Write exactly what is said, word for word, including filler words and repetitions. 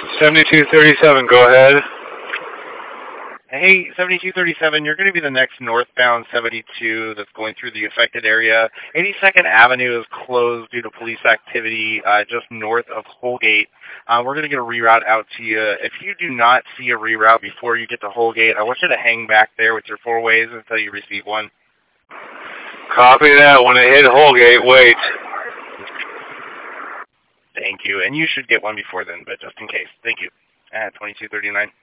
seventy-two thirty-seven, go ahead. Hey, seventy-two thirty-seven, you're going to be the next northbound seventy-two that's going through the affected area. eighty-second Avenue is closed due to police activity uh, just north of Holgate. Uh, we're going to get a reroute out to you. If you do not see a reroute before you get to Holgate, I want you to hang back there with your four ways until you receive one. Copy that. When it hit Holgate, wait. Thank you. And you should get one before then, but just in case. Thank you. At twenty-two thirty-nine.